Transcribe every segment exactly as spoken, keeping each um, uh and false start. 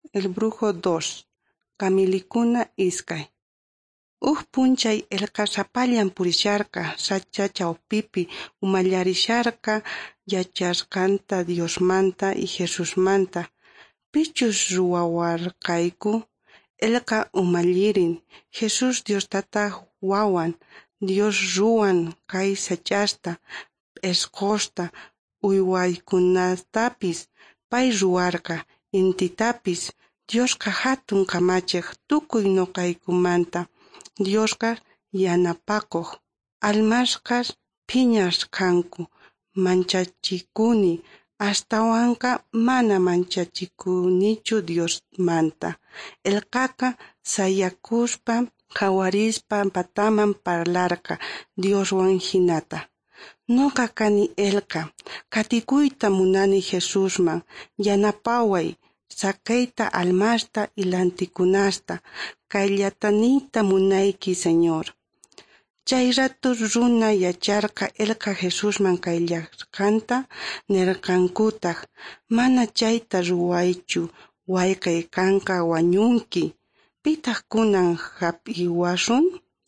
El brujo dos. Kamilikuna iskay. Uj punchay elqa sapallan purisharka, sacha chawpipi umallarisharka yachasqanta Diosmanta y Jesusmanta. Pichus ruwawarqayku, elqa umallirin, Jesus Diostataq wawan, Dios ruwan kay sachasta, esqosta, uywaykunatapis, pay ruwarqa, intitapis, Diosqa hatun kamachiq tukuy nuqaykumanta, Diosqa yanapakuq, almasqas phiñas kanku, manchachikuni, astawanqa mana manchachikunichu Diosmanta. Elqaqa sayakuspa, qawarispa pataman parlarqa Dioswan hinata. Nuqa kani elqa, katikuyta munani Jesusman, yanapaway, sakayta almasta y lantikunasta, kayllataniyta munayki Señor. Chay rato runa yacharqa elqa Jesusman kayllashqanta nirqankutaq, mana chayta ruwaychu, waykay kanqa wañunki. Pitaq kunan hap'iwashun?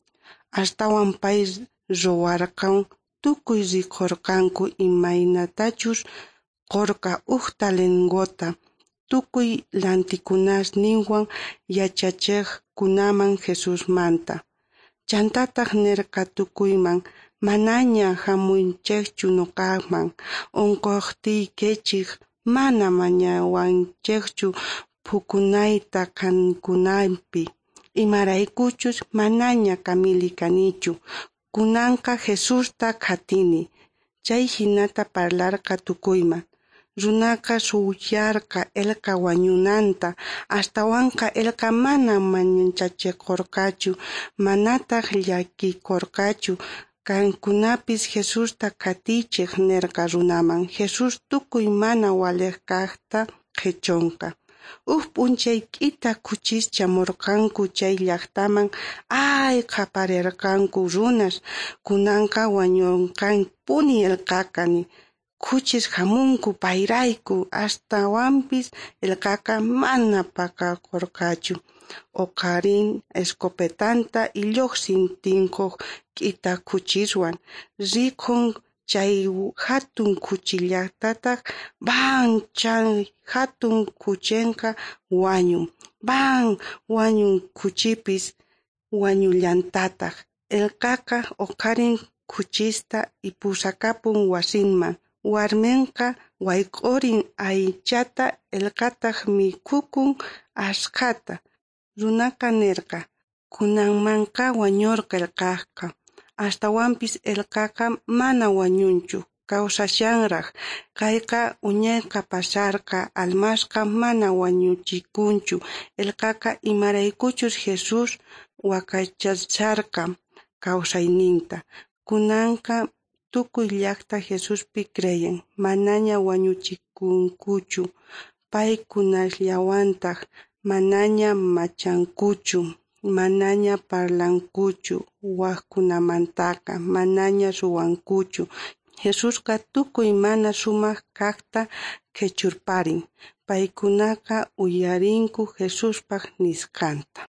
Astawan pay ruwarqan, tukuy riqurqanku imaynatachus qorqa uqta lengota, tukuy lantikunaninwan yachachiq kunaman Jesusmanta. Chantataq nirqa tukuyman, manaña hamunchikchu nuqaman, unquqtiykichik mana mañawanchikchu phukunayta kankunaypi, imaraykuchus manaña kamili kanichu, kunanqa Jesusta qhatini, chay hinata parlarqa tukuyman. Runaqa suyarqa elqa wañunanta, astawanqa elqa mana manchachikurqachu, manataq llakikurqachu, kankunapis Jesusta qhatichiq nirqa runaman, Jesus tukuy mana waliq kaqta qhichunqa. Uj p'unchay k'ita kuchis chamurqanku chay llaqtaman, ay qaparirqanku runas, kunanqa wañunqanpuni elqaqani. Kuchis hamunku payrayku, astawanpis elqaqa mana pakakurqachu. Uqarin escopetanta y lluqsin tinkuq k'ita kuchiswan, riqun chay hatun kuchillataq, van chay hatun kuchinqa wañun, van wañun kuchipis wañullantataq. Elqaqa uqarin kuchista y pusakapun wasinman. Warminqa wayk'urin aychata elqataq mikhukun asqata. Runaqa nirqa, kunanmanqa wañurqa elqaqa, astawanpis elqaqa mana wañunchu, kawsashanraq, kayqa uñayqa pasarqa, almasqa mana wañuchikunchu, elqaqa imaraykuchus Jesus wakachasarqa kawsayninta. Kunanqa tukuy llaqta Jesuspi creyen, manaña wañuchikunkuchu, pay kunasllawantaq, manaña machankuchu, manaña parlankuchu, waqkunamantaqa, manaña ruwankuchu. Jesusqa tukuy mana sumaq kaqta qhichurparin, paykunaqa uyarinku Jesuspaq nisqanta.